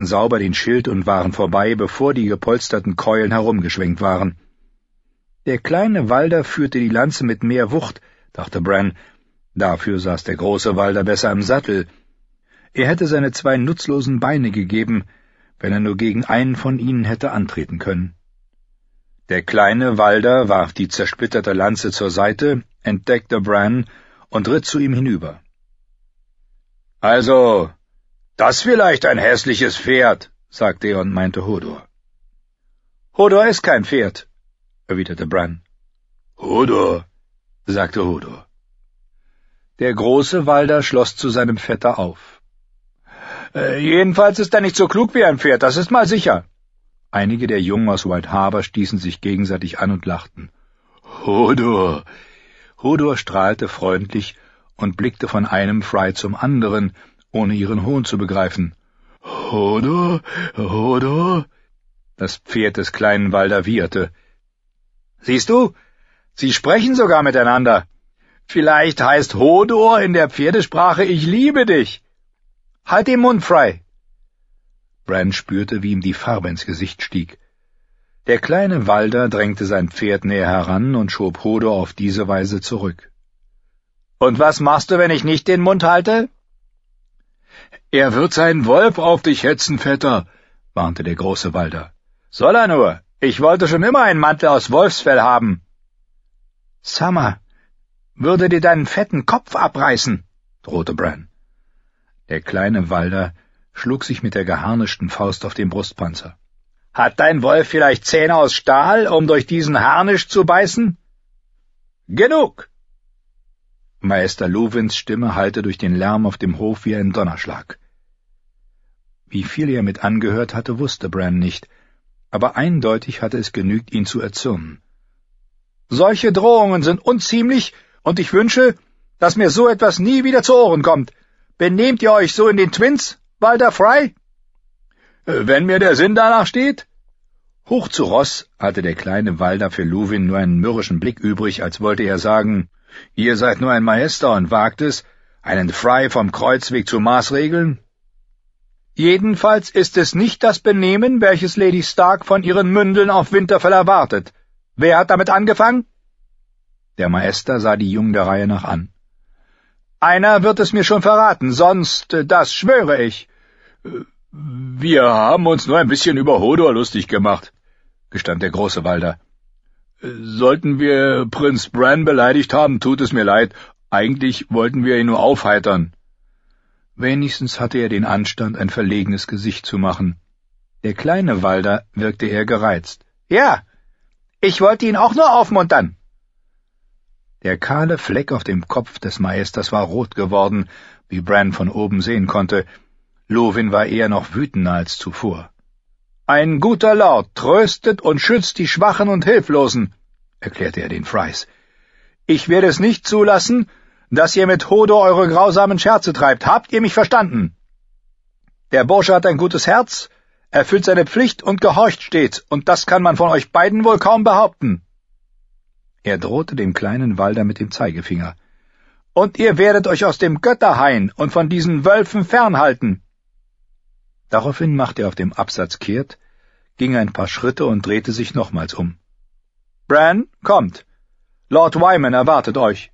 hatten sauber den Schild und waren vorbei, bevor die gepolsterten Keulen herumgeschwenkt waren. Der kleine Walder führte die Lanze mit mehr Wucht, dachte Bran. Dafür saß der große Walder besser im Sattel. Er hätte seine 2 nutzlosen Beine gegeben, wenn er nur gegen einen von ihnen hätte antreten können. Der kleine Walder warf die zersplitterte Lanze zur Seite, entdeckte Bran und ritt zu ihm hinüber. »Also, das vielleicht ein hässliches Pferd«, sagte er und meinte Hodor. »Hodor ist kein Pferd«, erwiderte Bran. »Hodor«, sagte Hodor. Der große Walder schloss zu seinem Vetter auf. »Jedenfalls ist er nicht so klug wie ein Pferd, das ist mal sicher.« Einige der Jungen aus White Harbor stießen sich gegenseitig an und lachten. »Hodor!« Hodor strahlte freundlich und blickte von einem Fry zum anderen, ohne ihren Hohn zu begreifen. »Hodor, Hodor!« Das Pferd des kleinen Walder wieherte. »Siehst du, sie sprechen sogar miteinander. Vielleicht heißt Hodor in der Pferdesprache »Ich liebe dich«. Halt den Mund, Fry!« Bran spürte, wie ihm die Farbe ins Gesicht stieg. Der kleine Walder drängte sein Pferd näher heran und schob Hodor auf diese Weise zurück. »Und was machst du, wenn ich nicht den Mund halte?« »Er wird seinen Wolf auf dich hetzen, Vetter«, warnte der große Walder. »Soll er nur? Ich wollte schon immer einen Mantel aus Wolfsfell haben.« »Summer, würde dir deinen fetten Kopf abreißen«, drohte Bran. Der kleine Walder schlug sich mit der geharnischten Faust auf den Brustpanzer. »Hat dein Wolf vielleicht Zähne aus Stahl, um durch diesen Harnisch zu beißen?« »Genug!« Meister Luwins Stimme hallte durch den Lärm auf dem Hof wie ein Donnerschlag. Wie viel er mit angehört hatte, wusste Bran nicht, aber eindeutig hatte es genügt, ihn zu erzürnen. »Solche Drohungen sind unziemlich, und ich wünsche, dass mir so etwas nie wieder zu Ohren kommt. Benehmt ihr euch so in den Twins, Walder Fry?« »Wenn mir der Sinn danach steht.« Hoch zu Ross hatte der kleine Walder für Luwin nur einen mürrischen Blick übrig, als wollte er sagen, »Ihr seid nur ein Maester und wagt es, einen Fry vom Kreuzweg zu maßregeln?« »Jedenfalls ist es nicht das Benehmen, welches Lady Stark von ihren Mündeln auf Winterfell erwartet. Wer hat damit angefangen?« Der Maester sah die Jungen der Reihe nach an. »Einer wird es mir schon verraten, sonst, das schwöre ich.« »Wir haben uns nur ein bisschen über Hodor lustig gemacht«, gestand der große Walder. »Sollten wir Prinz Bran beleidigt haben, tut es mir leid. Eigentlich wollten wir ihn nur aufheitern.« Wenigstens hatte er den Anstand, ein verlegenes Gesicht zu machen. Der kleine Walder wirkte eher gereizt. »Ja, ich wollte ihn auch nur aufmuntern.« Der kahle Fleck auf dem Kopf des Maesters war rot geworden, wie Bran von oben sehen konnte. Luwin war eher noch wütender als zuvor. »Ein guter Lord tröstet und schützt die Schwachen und Hilflosen«, erklärte er den Frys. »Ich werde es nicht zulassen, dass ihr mit Hodor eure grausamen Scherze treibt. Habt ihr mich verstanden? Der Bursche hat ein gutes Herz, erfüllt seine Pflicht und gehorcht stets, und das kann man von euch beiden wohl kaum behaupten.« Er drohte dem kleinen Walder mit dem Zeigefinger. »Und ihr werdet euch aus dem Götterhain und von diesen Wölfen fernhalten.« Daraufhin machte er auf dem Absatz kehrt, ging ein paar Schritte und drehte sich nochmals um. »Bran, kommt! Lord Wyman erwartet euch.«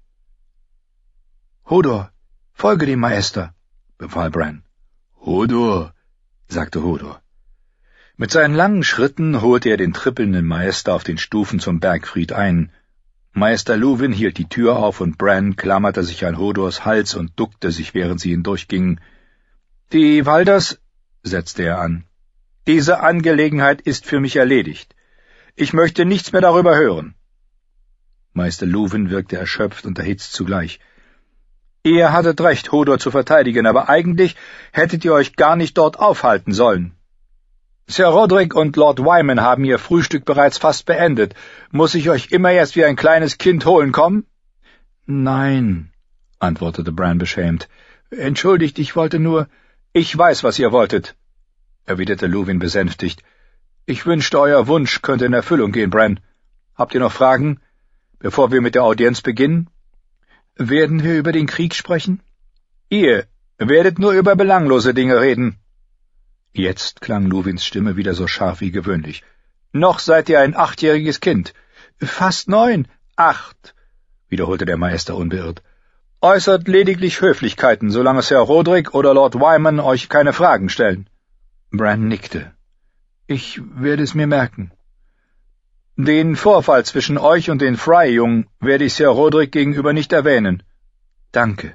»Hodor, folge dem Maester«, befahl Bran. »Hodor«, sagte Hodor. Mit seinen langen Schritten holte er den trippelnden Maester auf den Stufen zum Bergfried ein. Meister Luwin hielt die Tür auf und Bran klammerte sich an Hodors Hals und duckte sich, während sie hindurchgingen. »Die Walders«, setzte er an, »diese Angelegenheit ist für mich erledigt. Ich möchte nichts mehr darüber hören.« Meister Luwin wirkte erschöpft und erhitzt zugleich. »Ihr hattet recht, Hodor zu verteidigen, aber eigentlich hättet ihr euch gar nicht dort aufhalten sollen. Sir Roderick und Lord Wyman haben ihr Frühstück bereits fast beendet. Muss ich euch immer erst wie ein kleines Kind holen kommen?« »Nein«, antwortete Bran beschämt. »Entschuldigt, ich wollte nur...« »Ich weiß, was ihr wolltet«, erwiderte Luwin besänftigt. »Ich wünschte, euer Wunsch könnte in Erfüllung gehen, Bran. Habt ihr noch Fragen, bevor wir mit der Audienz beginnen?« »Werden wir über den Krieg sprechen?« »Ihr werdet nur über belanglose Dinge reden.« Jetzt klang Luwins Stimme wieder so scharf wie gewöhnlich. »Noch seid ihr ein 8-jähriges Kind.« »Fast 9. 8«, wiederholte der Meister unbeirrt. »Äußert lediglich Höflichkeiten, solange Sir Roderick oder Lord Wyman euch keine Fragen stellen.« Bran nickte. »Ich werde es mir merken.« »Den Vorfall zwischen euch und den Fry-Jungen werde ich Sir Roderick gegenüber nicht erwähnen.« »Danke.«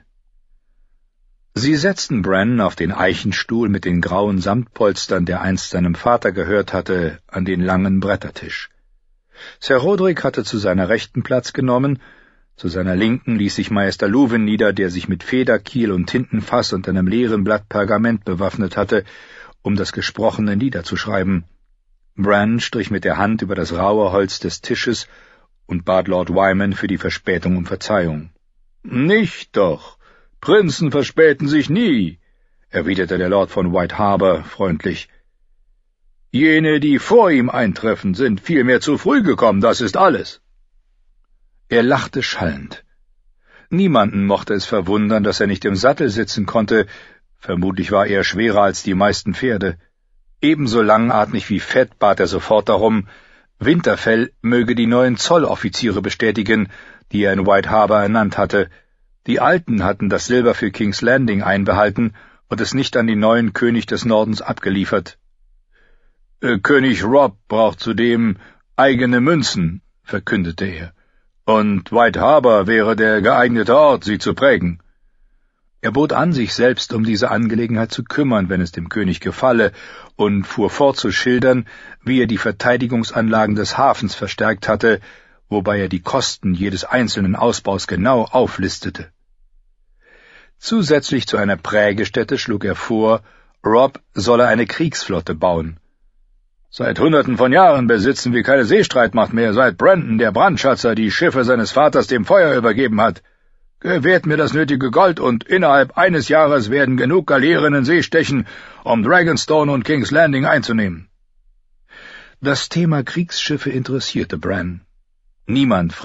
Sie setzten Bran auf den Eichenstuhl mit den grauen Samtpolstern, der einst seinem Vater gehört hatte, an den langen Brettertisch. Sir Roderick hatte zu seiner Rechten Platz genommen, zu seiner Linken ließ sich Meister Luwin nieder, der sich mit Federkiel und Tintenfass und einem leeren Blatt Pergament bewaffnet hatte, um das Gesprochene niederzuschreiben. Bran strich mit der Hand über das raue Holz des Tisches und bat Lord Wyman für die Verspätung um Verzeihung. »Nicht doch! Prinzen verspäten sich nie«, erwiderte der Lord von White Harbor freundlich. »Jene, die vor ihm eintreffen, sind vielmehr zu früh gekommen, das ist alles.« Er lachte schallend. Niemanden mochte es verwundern, dass er nicht im Sattel sitzen konnte, vermutlich war er schwerer als die meisten Pferde. Ebenso langatmig wie fett bat er sofort darum, Winterfell möge die neuen Zolloffiziere bestätigen, die er in White Harbor ernannt hatte. Die Alten hatten das Silber für King's Landing einbehalten und es nicht an den neuen König des Nordens abgeliefert. »König Robb braucht zudem eigene Münzen«, verkündete er, »und White Harbor wäre der geeignete Ort, sie zu prägen.« Er bot an, sich selbst um diese Angelegenheit zu kümmern, wenn es dem König gefalle, und fuhr fort zu schildern, wie er die Verteidigungsanlagen des Hafens verstärkt hatte, wobei er die Kosten jedes einzelnen Ausbaus genau auflistete. Zusätzlich zu einer Prägestätte schlug er vor, Robb solle eine Kriegsflotte bauen. »Seit Hunderten von Jahren besitzen wir keine Seestreitmacht mehr, seit Brandon, der Brandschatzer, die Schiffe seines Vaters dem Feuer übergeben hat. Gewährt mir das nötige Gold, und innerhalb eines Jahres werden genug Galeeren in See stechen, um Dragonstone und King's Landing einzunehmen.« Das Thema Kriegsschiffe interessierte Bran. Niemand